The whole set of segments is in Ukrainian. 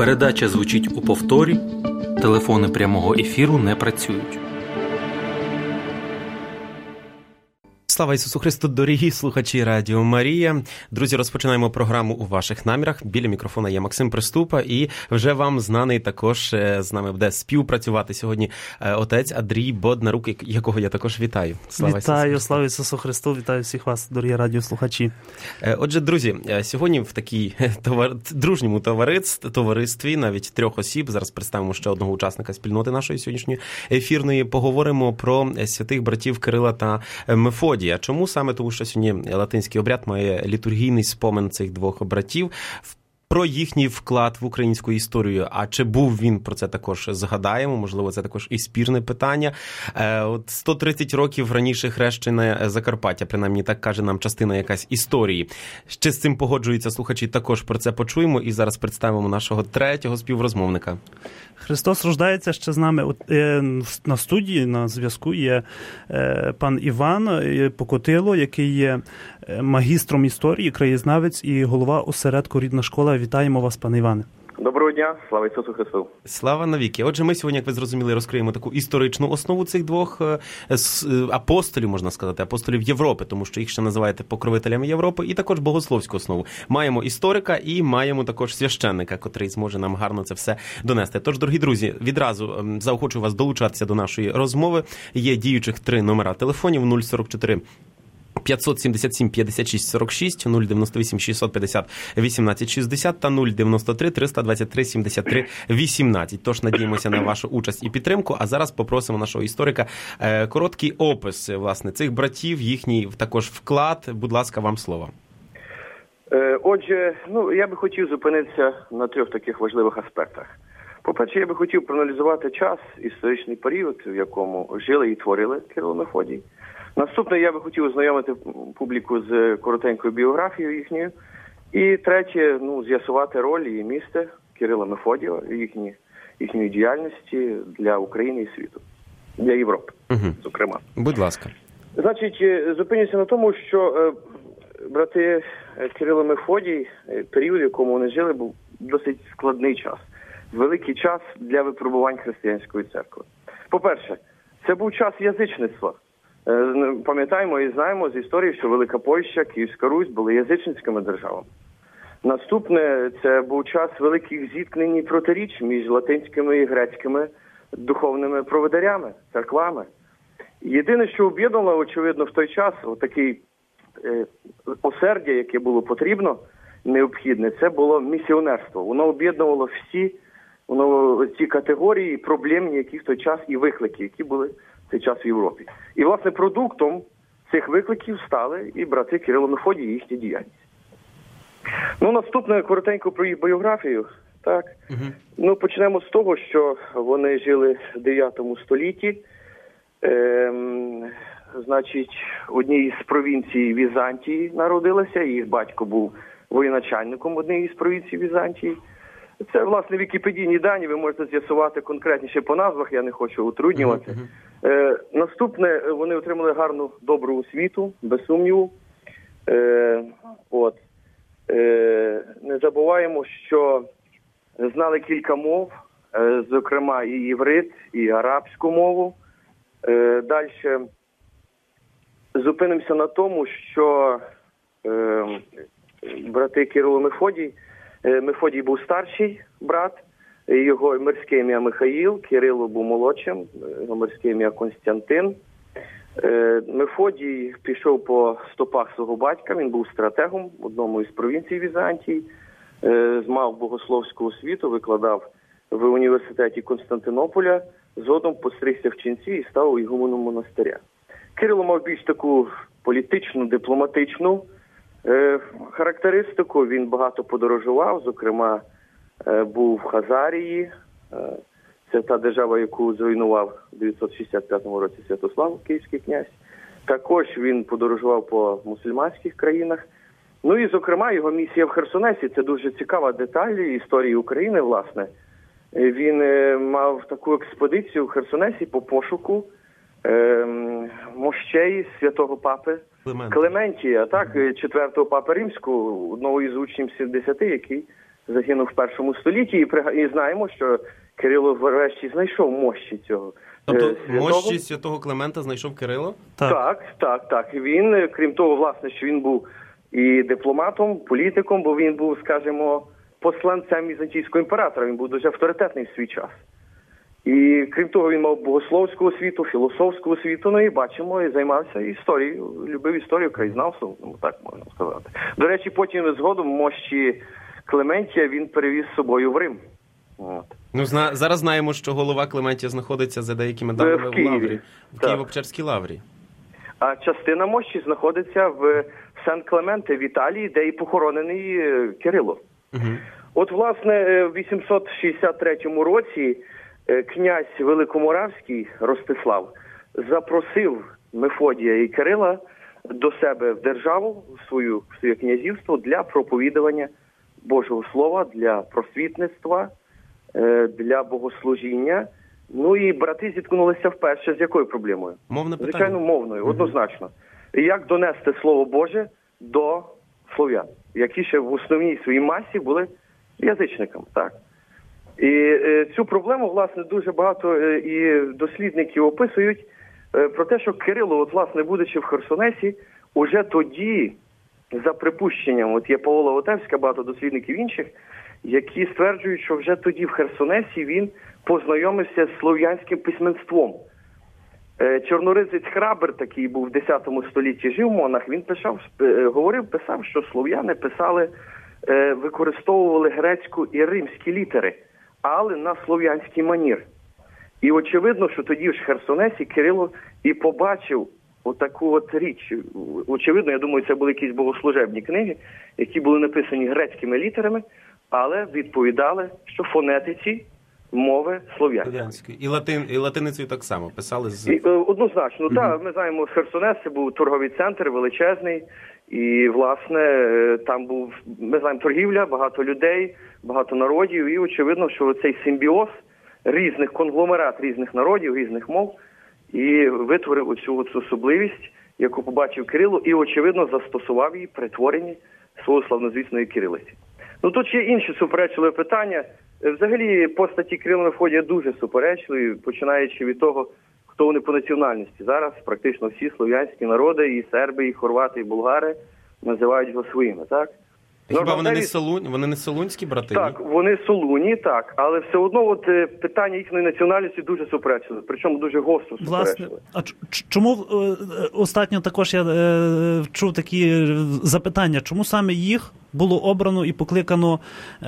Передача звучить у повторі. Телефони прямого ефіру не працюють. Слава Ісусу Христу, дорогі слухачі Радіо Марія. Друзі, розпочинаємо програму «У ваших намірах». Біля мікрофона є Максим Приступа, і вже вам знаний також з нами буде співпрацювати сьогодні отець Андрій Боднарук, якого я також вітаю. Вітаю, слава Ісусу Христу, вітаю всіх вас, дорогі радіослухачі. Отже, друзі, сьогодні в такій дружньому товаристві, навіть 3 осіб, зараз представимо ще одного учасника спільноти нашої сьогоднішньої ефірної, поговоримо про святих братів Кирила та Мефодія. Чому саме? Тому що сьогодні латинський обряд має літургійний спомин цих двох братів, про їхній вклад в українську історію. А чи був він, про це також згадаємо, можливо, це також і спірне питання. 130 років раніше хрещене Закарпаття, принаймні так каже нам частина якась історії. Ще з цим погоджуються слухачі, також про це почуємо. І зараз представимо нашого третього співрозмовника. Христос рождається ще з нами. На студії, на зв'язку є пан Іван Покотило, який є магістром історії, краєзнавець і голова осередку «Рідна школа». Вітаємо вас, пане Іване. Доброго дня, слава Ісусу Христу. Слава навіки. Отже, ми сьогодні, як ви зрозуміли, розкриємо таку історичну основу цих двох апостолів, можна сказати, апостолів Європи, тому що їх ще називаєте покровителями Європи, і також богословську основу. Маємо історика і маємо також священника, котрий зможе нам гарно це все донести. Тож, дорогі друзі, відразу заохочую вас долучатися до нашої розмови. Є діючих 3 номера телефонів: 044 577 56 46, 098 650 18 60 та 093 323 73 18. Тож надіємося на вашу участь і підтримку. А зараз попросимо нашого історика короткий опис, власне, цих братів, їхній також вклад. Будь ласка, вам слово. Отже, я би хотів зупинитися на 3 таких важливих аспектах. По-перше, я би хотів проаналізувати час, історичний період, в якому жили і творили Кирило Мефодій. Наступне, я би хотів ознайомити публіку з коротенькою біографією їхньою. І третє, з'ясувати роль і місце Кирила Мефодія, їхньої діяльності для України і світу, для Європи, зокрема. Будь ласка. Значить, зупинюся на тому, що брати Кирило Мефодій, період, в якому вони жили, був досить складний час. Великий час для випробувань християнської церкви. По-перше, це був час язичництва. Пам'ятаємо і знаємо з історії, що Велика Польща, Київська Русь були язичницькими державами. Наступне, це був час великих зіткнень і протиріч між латинськими і грецькими духовними проводарями, церквами. Єдине, що об'єднувало, очевидно, в той час, отакий осердя, яке було потрібно, необхідне, це було місіонерство. Воно об'єднувало всі ці категорії, проблемні, які в той час, і виклики, які були в цей час в Європі. І, власне, продуктом цих викликів стали і брати Кирило Мефодій і їхня діяльність. Наступне, коротенько про їх біографію. Так. Почнемо з того, що вони жили в 9 столітті. Значить, одній з провінцій Візантії народилася, їх батько був воєначальником однієї з провінцій Візантії. Це, власне, вікіпедійні дані, ви можете з'ясувати конкретніше по назвах, я не хочу утруднювати. Наступне, вони отримали гарну, добру освіту, без сумніву. Не забуваємо, що знали кілька мов, зокрема і єврит, і арабську мову. Далі зупинимося на тому, що брати Кирило Мефодій був старший брат, його мирське ім'я Михаїл, Кирило був молодшим, його мирське ім'я Константин. Мефодій пішов по стопах свого батька, він був стратегом в одному із провінцій Візантії, мав богословську освіту, викладав в університеті Константинополя, згодом постригся в ченці і став ігуменом монастиря. Кирило мав більш таку політичну, дипломатичну характеристику, він багато подорожував, зокрема був в Хазарії, це та держава, яку зруйнував у 965 році Святослав, київський князь. Також він подорожував по мусульманських країнах. І, зокрема, його місія в Херсонесі, це дуже цікава деталь історії України, власне. Він мав таку експедицію в Херсонесі по пошуку мощей святого папи Клементія, так, 4-го папи Римського, одного із учнів 70, який загинув в першому столітті, і знаємо, що Кирило врешті знайшов мощі цього. Тобто мощі святого Климента знайшов Кирило? Так. Він, крім того, власне, що він був і дипломатом, політиком, бо він був, скажімо, посланцем візантійського імператора, він був дуже авторитетний в свій час. І, крім того, він мав богословську освіту, філософську освіту, ну і бачимо, і займався історією, любив історію, краєзнавством, так можна сказати. До речі, потім згодом мощі Клементія він перевіз з собою в Рим. От. Ну, зараз знаємо, що голова Клементія знаходиться за деякими даними в Лаврі, в Києво-Печерській Лаврі. А частина мощі знаходиться в Сен-Клементе в Італії, де і похоронений Кирило. Угу. От, власне, в 863 році князь Великоморавський Ростислав запросив Мефодія і Кирила до себе в державу, в своє князівство для проповідування Божого Слова, для просвітництва, для богослужіння. Ну і брати зіткнулися вперше з якою проблемою? Мовне питання. Звичайно, мовною, однозначно. Як донести Слово Боже до слов'ян, які ще в основній своїй масі були язичниками, так? І цю проблему, власне, дуже багато і дослідників описують про те, що Кирило, от, власне, будучи в Херсонесі, уже тоді, за припущенням, от є Павла Отевська, багато дослідників інших, які стверджують, що вже тоді в Херсонесі він познайомився з слов'янським письменством. Чорноризець Храбр, такий був в 10 столітті, жив монах, він писав, що слов'яни використовували грецьку і римські літери, але на слов'янський манір. І очевидно, що тоді ж в Херсонесі Кирило і побачив отаку от річ. Очевидно, я думаю, це були якісь богослужебні книги, які були написані грецькими літерами, але відповідали, що фонетиці мови слов'янської. І латиницею так само писали однозначно, так. Ми знаємо, Херсонес – це був торговий центр величезний, і, власне, там був, ми знаємо, торгівля, багато людей, багато народів, і очевидно, що цей симбіоз різних конгломерат, різних народів, різних мов, і витворив оцю особливість, яку побачив Кирило, і, очевидно, застосував її при творенні свого славнозвісної кирилиці. Ну, тут є інші суперечливі питання. Взагалі, постаті Кирила і Мефодія дуже суперечливі, починаючи від того, хто вони по національності. Зараз практично всі слов'янські народи, і серби, і хорвати, і болгари називають його своїми, так? Хіба вони не солунські брати? Так, вони солуні, так, але все одно от питання їхньої національності дуже суперечливе, причому дуже гостро суперечливе. Власне, а чому останньо також я чув такі запитання, чому саме їх було обрано і покликано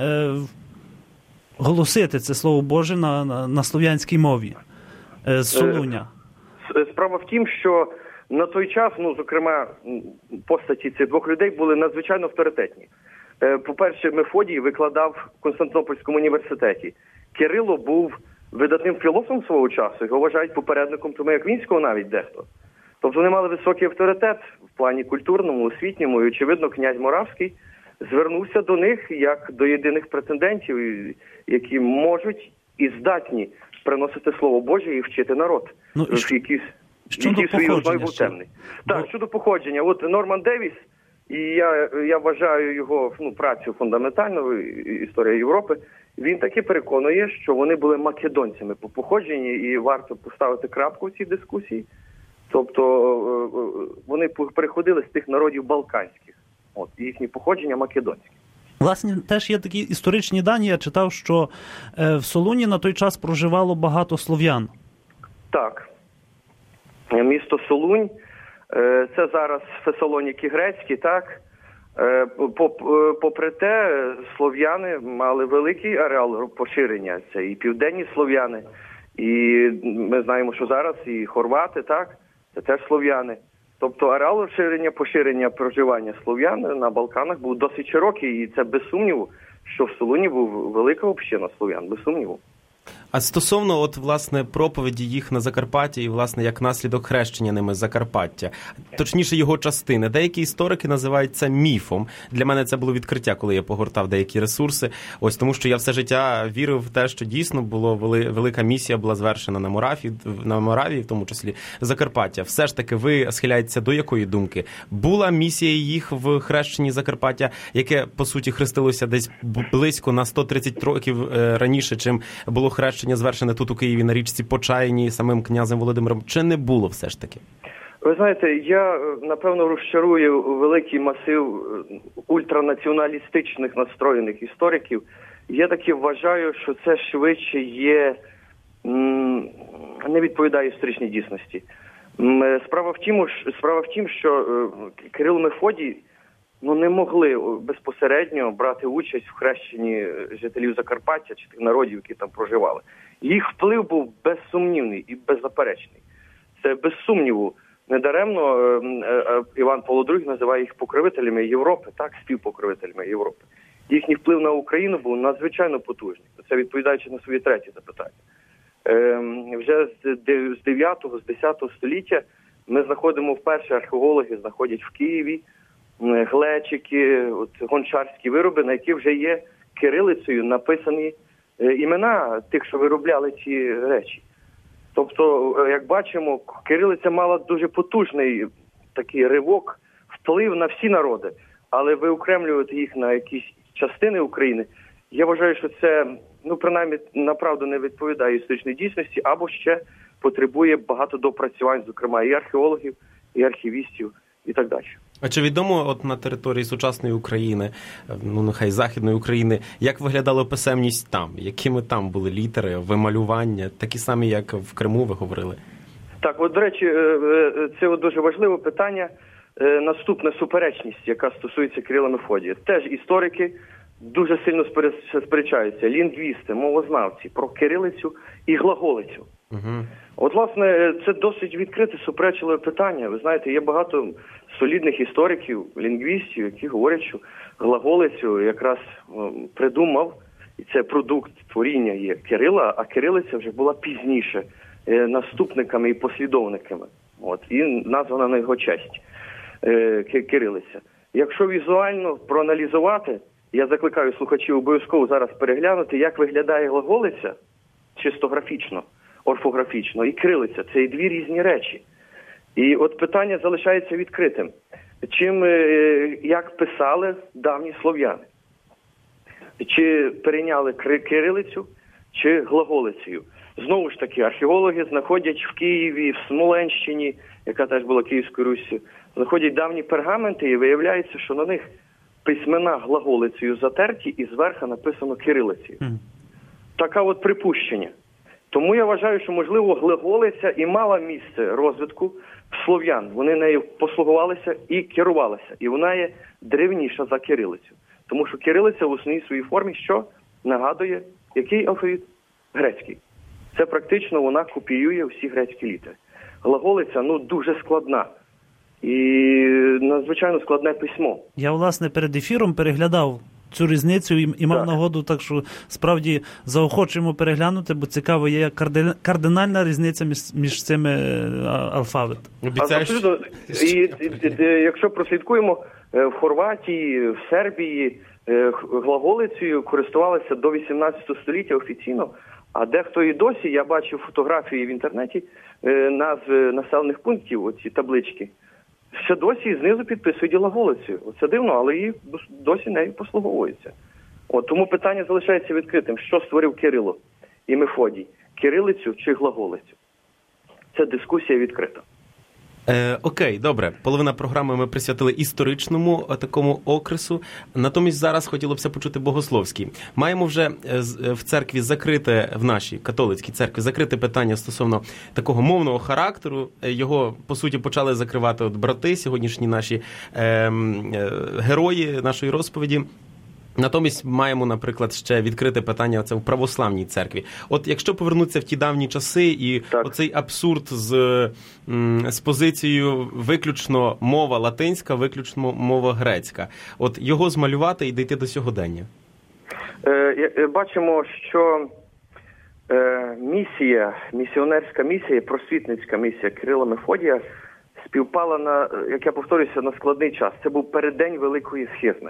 голосити це Слово Боже на слов'янській мові з Солуня? Справа в тім, що на той час, зокрема, постаті цих двох людей були надзвичайно авторитетні. По-перше, Мефодій викладав в Константинопольському університеті. Кирило був видатним філософом свого часу, його вважають попередником Томи Аквінського навіть дехто. Тобто вони мали високий авторитет в плані культурному, освітньому, і, очевидно, князь Моравський звернувся до них як до єдиних претендентів, які можуть і здатні приносити Слово Боже і вчити народ. Який свої основі був темний. Так, щодо походження. От Норман Девіс, і я вважаю його працю фундаментальною, історія Європи, він таки переконує, що вони були македонцями по походженні, і варто поставити крапку в цій дискусії. Тобто вони переходили з тих народів балканських. От, їхні походження македонські. Власне, теж є такі історичні дані. Я читав, що в Солуні на той час проживало багато слов'ян. Так. Місто Солунь, це зараз Фесалоніки грецькі, так? Попри те, слов'яни мали великий ареал поширення. Це і південні слов'яни, і ми знаємо, що зараз і хорвати, так? Це теж слов'яни. Тобто ареал поширення проживання слов'ян на Балканах був досить широкий, і це без сумніву, що в Солуні був велика община слов'ян, без сумніву. А стосовно, от, власне, проповіді їх на Закарпатті і, власне, як наслідок хрещення ними Закарпаття, точніше його частини, деякі історики називають це міфом. Для мене це було відкриття, коли я погортав деякі ресурси. Ось тому, що я все життя вірив в те, що дійсно було велика місія була звершена на Моравії, в тому числі Закарпаття. Все ж таки, ви схиляєтеся до якої думки? Була місія їх в хрещенні Закарпаття, яке, по суті, хрестилося десь близько на 130 років раніше, чим було хрещення звершене тут у Києві на річці Почайній самим князем Володимиром, чи не було все ж таки? Ви знаєте, я, напевно, розчарую великий масив ультранаціоналістичних настроєних істориків. Я таки вважаю, що це швидше є, не відповідає історичній дійсності. Справа в тім, що Кирило Мефодій не могли безпосередньо брати участь в хрещенні жителів Закарпаття чи тих народів, які там проживали. Їх вплив був безсумнівний і беззаперечний. Це без сумніву. Недаремно Іван Павло II називає їх покровителями Європи, так, співпокровителями Європи. Їхній вплив на Україну був надзвичайно потужний. Це відповідаючи на своє третє запитання. Вже з 9-го, з 10-го століття ми знаходимо вперше, археологи знаходять в Києві глечики, гончарські вироби, на які вже є кирилицею написані імена тих, що виробляли ці речі. Тобто, як бачимо, кирилиця мала дуже потужний такий ривок, вплив на всі народи, але виокремлювати їх на якісь частини України, я вважаю, що це, принаймні, направду не відповідає історичній дійсності, або ще потребує багато допрацювань, зокрема, і археологів, і архівістів, і так далі. А чи відомо от на території сучасної України, нехай Західної України, як виглядала писемність там? Якими там були літери, вималювання, такі самі, як в Криму, ви говорили? Так, от, до речі, це дуже важливе питання. Наступна суперечність, яка стосується Кирила Мефодія. Теж історики дуже сильно сперечаються, лінгвісти, мовознавці, про кирилицю і глаголицю. Угу. От, власне, це досить відкрите, суперечливе питання. Ви знаєте, є багато солідних істориків, лінгвістів, які говорять, що глаголицю якраз придумав, і це продукт творіння є Кирила, а кирилиця вже була пізніше наступниками і послідовниками. От, і названа на його честь кирилиця. Якщо візуально проаналізувати, я закликаю слухачів обов'язково зараз переглянути, як виглядає глаголиця, чисто графічно, орфографічно, і кирилиця. Це і дві різні речі. І от питання залишається відкритим. Як писали давні слов'яни? Чи перейняли кирилицю, чи глаголицею? Знову ж таки, археологи знаходять в Києві, в Смоленщині, яка теж була Київською Руссю, знаходять давні пергаменти, і виявляється, що на них письмена глаголицею затерті і зверху написано кирилицею. Таке от припущення. Тому я вважаю, що, можливо, глаголиця і мала місце розвитку в слов'ян. Вони нею послугувалися і керувалися. І вона є древніша за кирилицю. Тому що кирилиця в основній своїй формі, що нагадує, який алфавіт? Грецький. Це практично вона копіює всі грецькі літери. Глаголиця, дуже складна. І надзвичайно складне письмо. Я, власне, перед ефіром переглядав цю різницю і мав нагоду, так що справді заохочуємо переглянути, бо цікаво, є кардинальна різниця між цими алфавитами. Абсолютно. І якщо прослідкуємо, в Хорватії, в Сербії глаголицею користувалися до 18 століття офіційно, а дехто і досі, я бачив фотографії в інтернеті, назви населених пунктів, оці таблички, ще досі знизу підписують глаголицею. Це дивно, але і досі нею послуговуються. Тому питання залишається відкритим. Що створив Кирило і Мефодій? Кирилицю чи глаголицю? Це дискусія відкрита. Окей, добре. Половина програми ми присвятили історичному такому окресу. Натомість зараз хотілося б почути богословський. Маємо вже в церкві закрите, в нашій католицькій церкві, закрите питання стосовно такого мовного характеру. Його, по суті, почали закривати брати, сьогоднішні наші герої нашої розповіді. Натомість маємо, наприклад, ще відкрите питання це в православній церкві. От якщо повернутися в ті давні часи і оцей абсурд з позицією виключно мова латинська, виключно мова грецька, от його змалювати і дійти до сьогодення. Бачимо, що місіонерська місія, просвітницька місія Кирила Мефодія співпала на, як я повторюся, на складний час. Це був переддень Великої Схизми.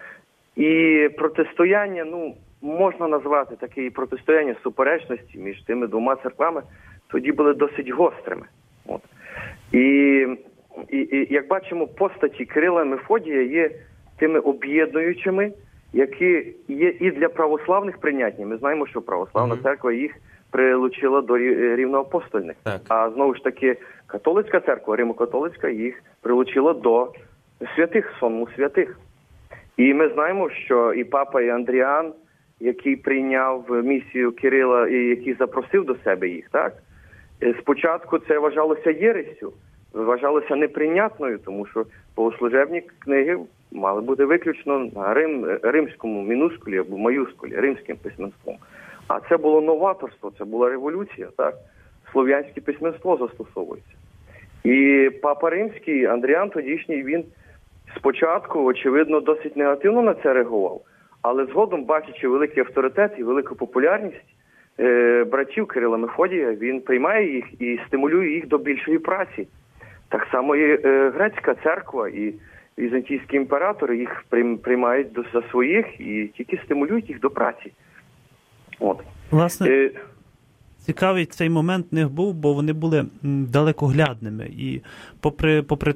І протистояння, можна назвати таке протистояння суперечності між тими двома церквами, тоді були досить гострими. От. І як бачимо, постаті Кирила і Мефодія є тими об'єднуючими, які є і для православних прийнятні. Ми знаємо, що православна церква їх прилучила до рівноапостольних. Так. А знову ж таки, католицька церква, Римо-католицька, їх прилучила до святих, сонму святих. І ми знаємо, що і папа, і Андріан, який прийняв місію Кирила і який запросив до себе їх, так? Спочатку це вважалося єрессю, вважалося неприйнятною, тому що богослужебні книги мали бути виключно на римському мінускулі або маюскулі, римським письменством. А це було новаторство, це була революція, так? Слов'янське письменство застосовується. І папа римський, Андріан тодішній, він спочатку, очевидно, досить негативно на це реагував, але згодом, бачачи великий авторитет і велику популярність братів Кирила Мефодія, він приймає їх і стимулює їх до більшої праці. Так само і грецька церква, і візантійські імператори їх приймають за своїх і тільки стимулюють їх до праці. От. Власне, цікавий цей момент в них був, бо вони були далекоглядними. І попри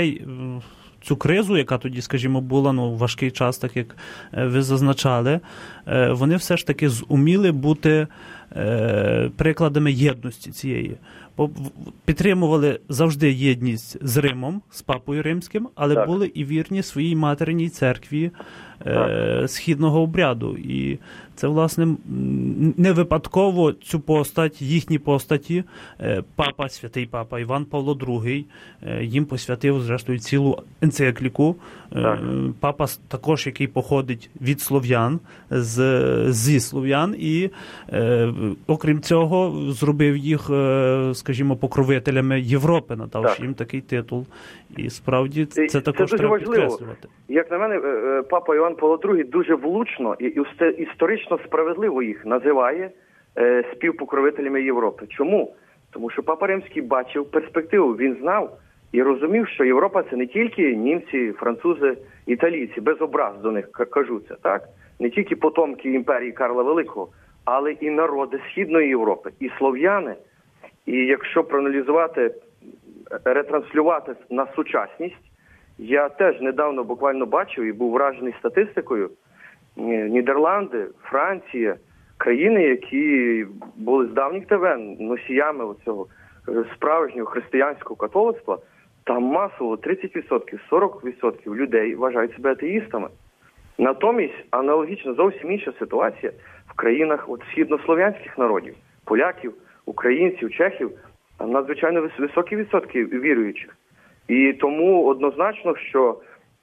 цю кризу, яка тоді, скажімо, була важкий час, так як ви зазначали, вони все ж таки зуміли бути прикладами єдності цієї. Підтримували завжди єдність з Римом, з Папою Римським, але так, були і вірні своїй материнній церкві східного обряду. І це, власне, не випадково цю постать, їхні постаті, святий папа Іван Павло II їм посвятив, зрештою, цілу енцикліку. Папа також, який походить від слов'ян, зі слов'ян, і, окрім цього, зробив їх, скажімо, покровителями Європи, надавши їм такий титул. І справді це також треба підкреслювати. Як на мене, папа Іван Павло II дуже влучно і історично справедливо їх називає співпокровителями Європи. Чому? Тому що папа Римський бачив перспективу, він знав і розумів, що Європа – це не тільки німці, французи, італійці, без образ до них кажу це, так? Не тільки потомки імперії Карла Великого, але і народи Східної Європи, і слов'яни. І якщо проаналізувати, ретранслювати на сучасність, я теж недавно буквально бачив і був вражений статистикою. Нідерланди, Франція, країни, які були з давніх давен носіями оцього справжнього християнського католицтва, там масово 30%, 40% людей вважають себе атеїстами. Натомість, аналогічно зовсім інша ситуація в країнах східнослов'янських народів, поляків, українців, чехів, там надзвичайно високі відсотки віруючих. І тому однозначно, що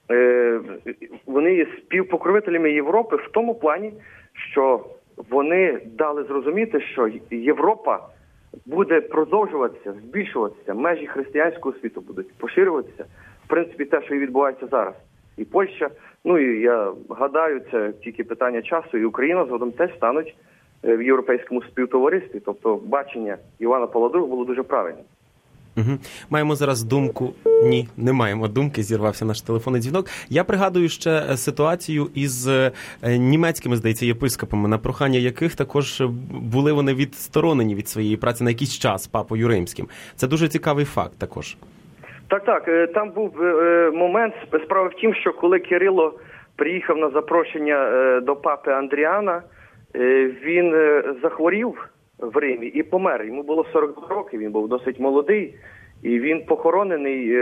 вони є співпокровителями Європи в тому плані, що вони дали зрозуміти, що Європа буде продовжуватися, збільшуватися, межі християнського світу будуть поширюватися. В принципі, те, що і відбувається зараз. І Польща, і я гадаю, це тільки питання часу, і Україна згодом теж стануть в європейському співтоваристві. Тобто бачення Івана Павла II було дуже правильним. Угу. Маємо зараз думку. Ні, не маємо думки, зірвався наш телефонний дзвінок. Я пригадую ще ситуацію із німецькими, здається, єпископами, на прохання яких також були вони відсторонені від своєї праці на якийсь час папою Римським. Це дуже цікавий факт також. Так. Там був момент, справа в тім, що коли Кирило приїхав на запрошення до папи Андріана, він захворів в Римі і помер. Йому було 42 роки, він був досить молодий, і він похоронений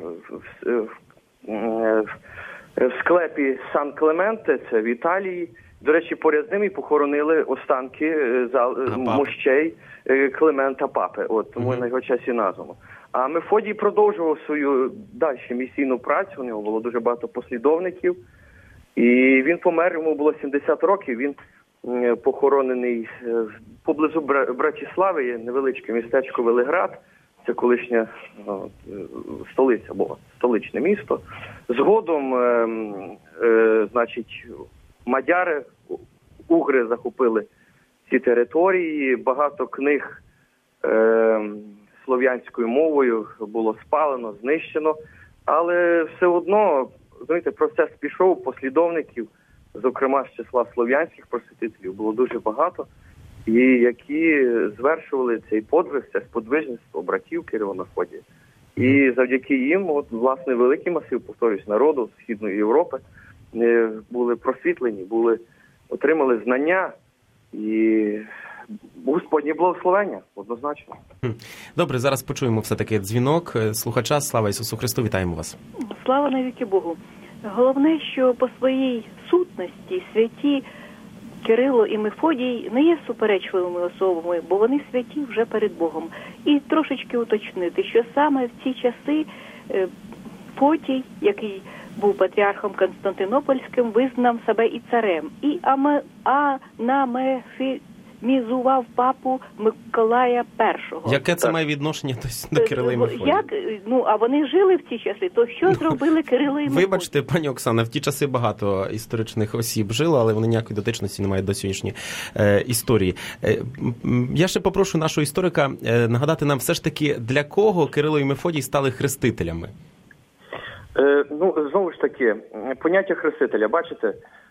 в склепі Сан-Клементе, це в Італії. До речі, поряд з ним і похоронили останки мощей Климента Папи. Тому на його часі названо. А Мефодій продовжував свою далі місійну працю, у нього було дуже багато послідовників. І він помер, йому було 70 років, він похоронений поблизу Братислави, є невеличке містечко Велиград, це колишня столиця була, столичне місто. Згодом, мадяри, угри захопили ці території. Багато книг слов'янською мовою було спалено, знищено. Але все одно, знаєте, процес пішов, послідовників, зокрема з числа слов'янських просвітителів, було дуже багато, і які звершували цей подвиг, це сподвижництво братів Кирило-Мефодія. І завдяки їм, от, власне, великий масив, повторюсь, народу Східної Європи були просвітлені, отримали знання і Господнє благословення, однозначно. Добре, зараз почуємо все-таки дзвінок слухача. Слава Ісусу Христу, вітаємо вас. Слава навіки Богу. Головне, що по своїй сутності святі Кирило і Мефодій не є суперечливими особами, бо вони святі вже перед Богом. І трошечки уточнити, що саме в ці часи Фотій, який був патріархом Константинопольським, визнав себе і царем. І анамефемізував папу Миколая І. Яке це має відношення до Кирила і Мефодія? А вони жили в ці часи, то що зробили Кирило і Мефодій? Вибачте, пані Оксана, в ті часи багато історичних осіб жило, але вони ніякої дотичності не мають до сьогоднішньої історії. Я ще попрошу нашого історика нагадати нам все ж таки, для кого Кирило і Мефодій стали хрестителями? Знову ж таки, поняття хрестителя, бачите,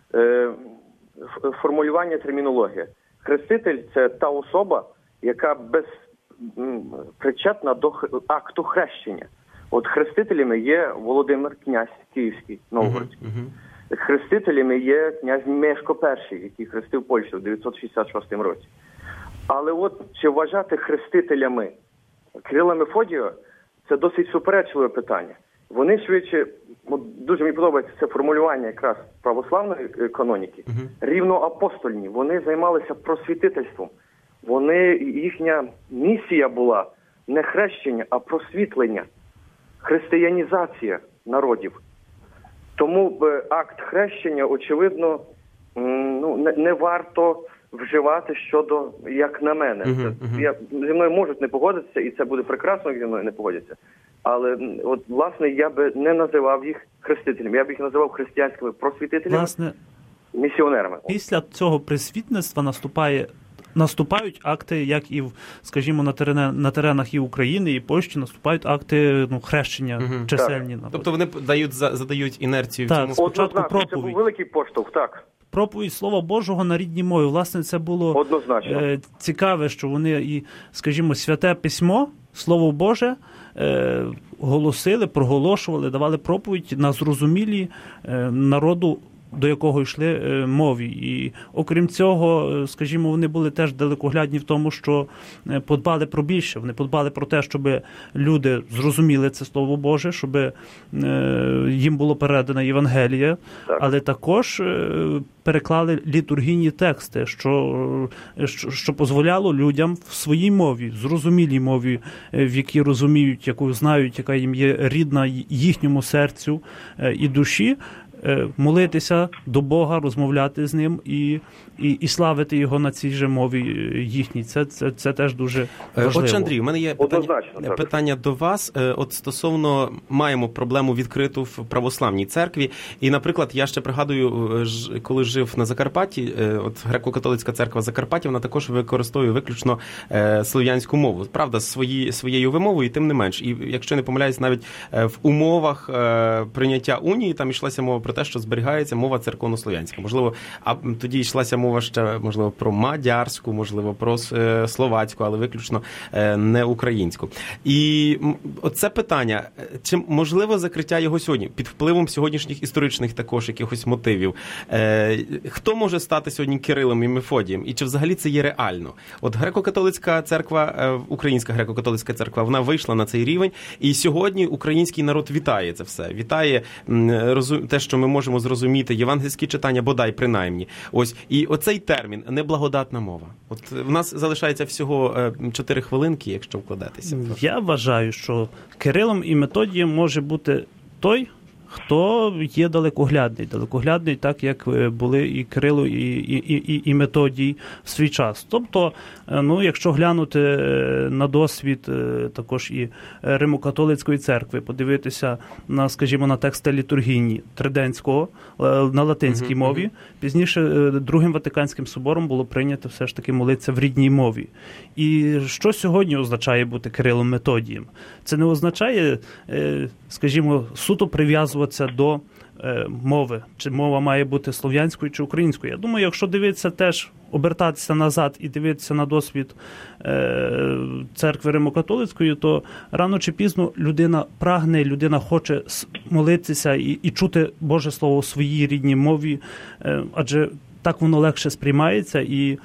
формулювання, термінологія. Хреститель – це та особа, яка причетна до акту хрещення. От хрестителями є Володимир, князь Київський, Новгородський. Хрестителями є князь Мешко І, який хрестив Польщу в 966 році. Але от чи вважати хрестителями Кирила Мефодія – це досить суперечливе питання. Вони швидше, дуже мені подобається це формулювання якраз православної каноніки, рівноапостольні. Вони займалися просвітительством. Їхня місія була не хрещення, а просвітлення, християнізація народів. Тому акт хрещення, очевидно, не варто вживати щодо, як на мене. Зі мною можуть не погодитися, і це буде прекрасно, як зі мною не погодяться. Але, от, власне, я би не називав їх хрестителями. Я б їх називав християнськими просвітителями, власне, місіонерами. Після цього присвітництва наступають акти, як і, скажімо, на теренах і України, і Польщі, наступають акти хрещення чисельні. Тобто вони задають інерцію в цьому? Спочатку проповідь. Це був великий поштовх, так. Проповідь Слова Божого на рідній мові. Власне, це було цікаве, що вони і, скажімо, святе письмо, Слово Боже, голосили, проголошували, давали проповідь на зрозумілі народу, до якого йшли мові. І окрім цього, скажімо, вони були теж далекоглядні в тому, що подбали про більше. Вони подбали про те, щоб люди зрозуміли це Слово Боже, щоб їм було передана Євангелія, але також переклали літургійні тексти, що дозволяло людям в своїй мові, зрозумілій мові, в якій розуміють, яку знають, яка їм є рідна їхньому серцю і душі, молитися до Бога, розмовляти з Ним і славити Його на цій же мові їхній. Це теж дуже важливо. Отже, Андрій, у мене є питання до вас. От стосовно, маємо проблему відкриту в православній церкві. І, наприклад, я ще пригадую, коли жив на Закарпатті, от греко-католицька церква Закарпаття, вона також використовує виключно слов'янську мову. Правда, своєю вимовою, тим не менш. І, якщо не помиляюсь, навіть в умовах прийняття унії там йшлася мова про те, що зберігається мова церковнослов'янська. Можливо, а тоді йшлася мова ще, можливо, про мадярську, можливо, про словацьку, але виключно не українську. І оце питання, чи можливо закриття його сьогодні, під впливом сьогоднішніх історичних також якихось мотивів? Хто може стати сьогодні Кирилом і Мефодієм? І чи взагалі це є реально? От греко-католицька церква, українська греко-католицька церква, вона вийшла на цей рівень, і сьогодні український народ вітає це все. Вітає те, що ми можемо зрозуміти євангельські читання, бодай принаймні. Ось. І оцей термін – неблагодатна мова. От в нас залишається всього 4 хвилинки, якщо вкладатися. Я вважаю, що Кирилом і Методієм може бути той, хто є далекоглядний, так як були і Кирило, і Методій в свій час. Тобто, якщо глянути на досвід також і Римо-католицької церкви, подивитися на, скажімо, на тексти літургійні Триденського на латинській мові, пізніше Другим Ватиканським собором було прийнято все ж таки молитися в рідній мові. І що сьогодні означає бути Кирилом Методієм? Це не означає, скажімо, суто прив'язуватися до мови, чи мова має бути слов'янською чи українською. Я думаю, якщо дивитися теж, обертатися назад і дивитися на досвід церкви Римо-католицької, то рано чи пізно людина прагне, людина хоче молитися і чути Боже Слово у своїй рідній мові, адже так воно легше сприймається і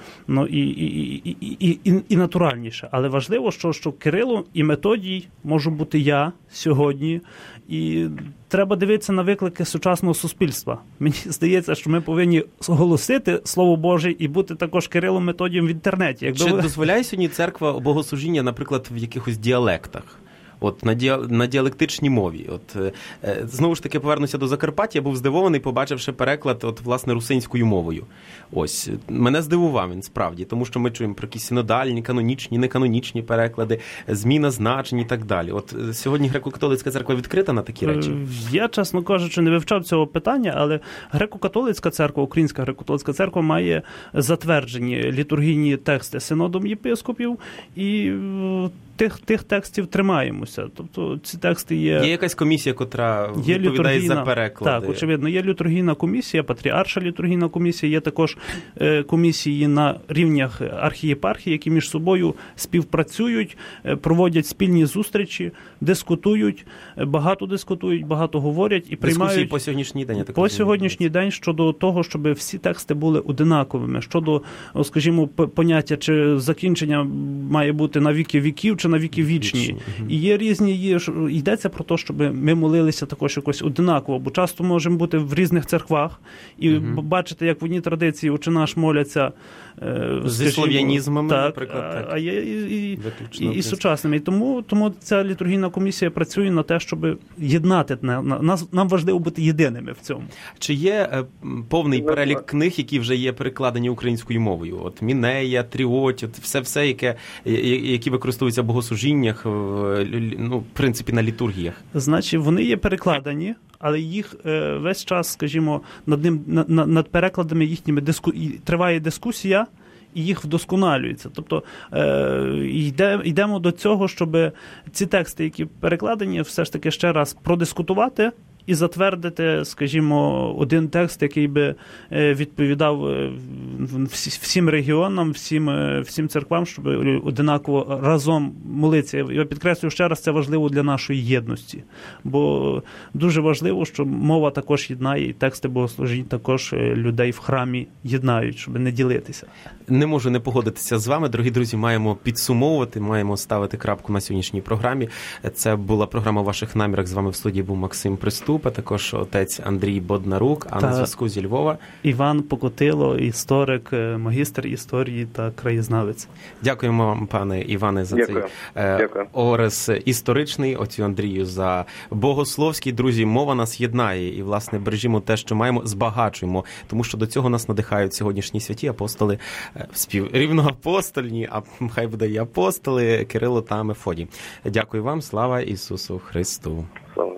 натуральніше. Але важливо, що Кирило і Методій можу бути я сьогодні. І треба дивитися на виклики сучасного суспільства. Мені здається, що ми повинні оголосити Слово Боже і бути також Кирилом Методієм в інтернеті. Чи дозволяє сьогодні церква богослужіння, наприклад, в якихось діалектах? От на діалектичній мові. От знову ж таки повернуся до Закарпаття, я був здивований, побачивши переклад власне русинською мовою. Ось мене здивував він справді, тому що ми чуємо про якісь синодальні, канонічні, неканонічні переклади, зміна значень і так далі. От сьогодні греко-католицька церква відкрита на такі речі? Я, чесно кажучи, не вивчав цього питання, але греко-католицька церква, Українська греко-католицька церква має затверджені літургійні тексти синодом єпископів, і тих текстів тримаємося. Тобто ці тексти є... Є якась комісія, котра відповідає за переклади? Так, очевидно. Є літургійна комісія, патріарша літургійна комісія, є також комісії на рівнях архієпархії, які між собою співпрацюють, проводять спільні зустрічі, дискутують, багато говорять і приймають... Дискусії по сьогоднішній день, я так розумію. По сьогоднішній день щодо того, щоб всі тексти були одинаковими, щодо, скажімо, поняття, чи закінчення має бути на віки віків, чи на віки вічні. І є різні, йдеться про те, щоб ми молилися також якось одинаково, бо часто можемо бути в різних церквах і бачити, як в одній традиції «Отче наш» моляться зі слов'янізмами, так, наприклад. Так. А є і сучасними. І тому ця літургійна комісія працює на те, щоб єднати нам важливо бути єдиними в цьому. Чи є повний перелік книг, які вже є перекладені українською мовою? От Мінея, Тріоті, все, які використовуються в богослужіннях, в принципі, на літургіях? Значить, вони є перекладені, але їх весь час, скажімо, над перекладами їхніми триває дискусія, і їх вдосконалюється. Тобто йдемо до цього, щоб ці тексти, які перекладені, все ж таки ще раз продискутувати і затвердити, скажімо, один текст, який би відповідав всім регіонам, всім церквам, щоб одинаково разом молитися. Я підкреслюю ще раз, це важливо для нашої єдності. Бо дуже важливо, що мова також єднає, і тексти богослужінь також людей в храмі єднають, щоб не ділитися. Не можу не погодитися з вами. Дорогі друзі, маємо підсумовувати, маємо ставити крапку на сьогоднішній програмі. Це була програма «Ваших намірах». З вами в студії був Максим Приступ, а також отець Андрій Боднарук, а на зв'язку зі Львова Іван Покотило, історик, магістр історії та краєзнавець. Дякуємо вам, пане Іване, за цей орес історичний, отцю Андрію за богословський. Друзі, мова нас єднає і, власне, бережімо те, що маємо, збагачуємо, тому що до цього нас надихають сьогоднішні святі апостоли, рівноапостольні, а хай буде і апостоли Кирило та Мефодій. Дякую вам, слава Ісусу Христу. Слава